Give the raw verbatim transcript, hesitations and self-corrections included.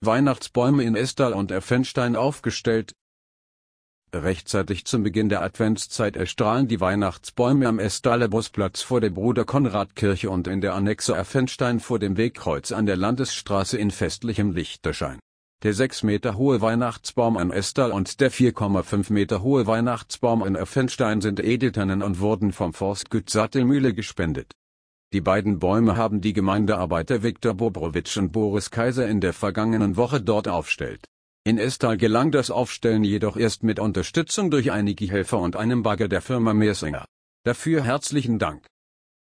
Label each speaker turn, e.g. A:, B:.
A: Weihnachtsbäume in Estal und Effenstein aufgestellt. Rechtzeitig zum Beginn der Adventszeit erstrahlen die Weihnachtsbäume am Estaler Busplatz vor der Bruder-Konrad-Kirche und in der Annexe Effenstein vor dem Wegkreuz an der Landesstraße in festlichem Lichterschein. Der sechs Meter hohe Weihnachtsbaum in Estal und der vier Komma fünf Meter hohe Weihnachtsbaum in Effenstein sind Edeltannen und wurden vom Forstgut Sattelmühle gespendet. Die beiden Bäume haben die Gemeindearbeiter Viktor Bobrowitsch und Boris Kaiser in der vergangenen Woche dort aufgestellt. In Estal gelang das Aufstellen jedoch erst mit Unterstützung durch einige Helfer und einem Bagger der Firma Mersinger. Dafür herzlichen Dank.